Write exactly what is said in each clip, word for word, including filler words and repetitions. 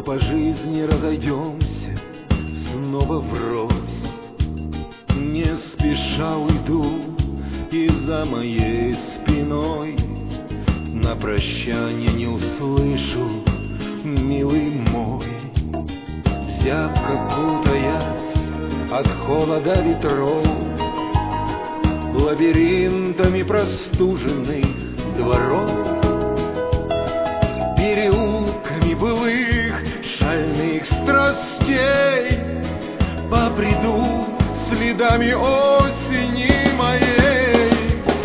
по жизни разойдемся снова врозь. Не спеша уйду, и за моей спиной на прощание не услышу, милый мой. Зябко кутаясь от холода ветров, лабиринтами простуженных дворов, переулками былых шальных страстей побреду следами осени моей.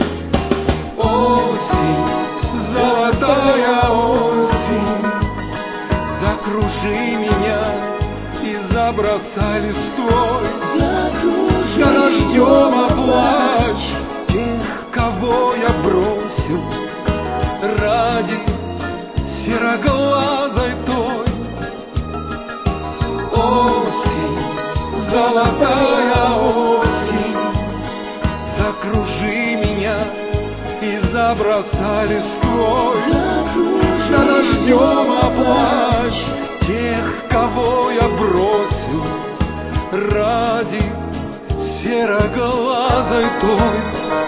Осень, золотая осень, закружи меня и забросай листвой. За дождем оплачь тех, кого я бросил ради сероглазой той. Осень, золотая осень, закружи меня и забросай листвой. За дождем оплачь тех, кого я бросил ради сероглазой той.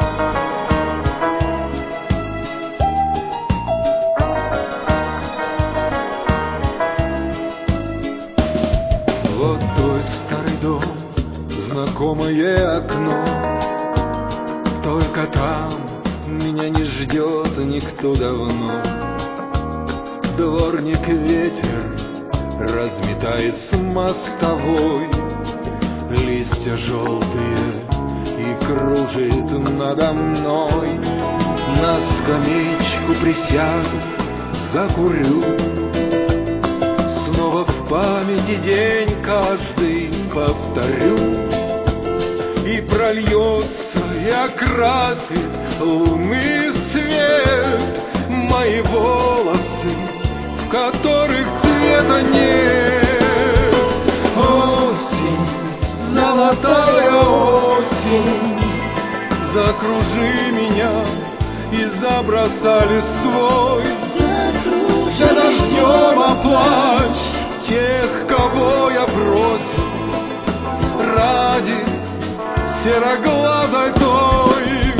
Вот твой старый дом, знакомое окно, только там меня не ждет никто давно. Дворник ветер разметает с мостовой листья желтые и кружит надо мной. На скамеечку присяду, закурю, снова в памяти день каждый повторю. И прольется, и окрасит лунный свет мои волосы, в которых цвета нет. Осень, золотая осень, закружи меня и забросай листвой. За дождем оплачь тех, кого я бросил ради сероглазой той.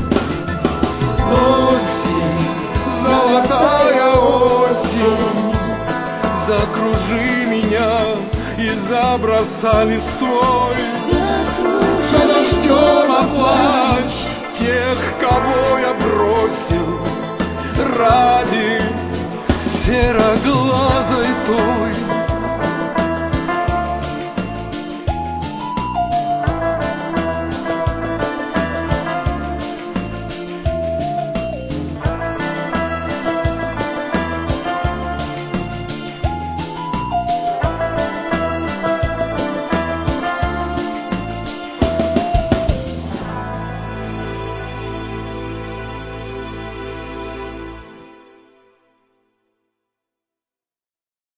Осень, золотая осень, закружи меня и забросай листвой. За дождем оплачь тех, кого я бросил ради сероглазой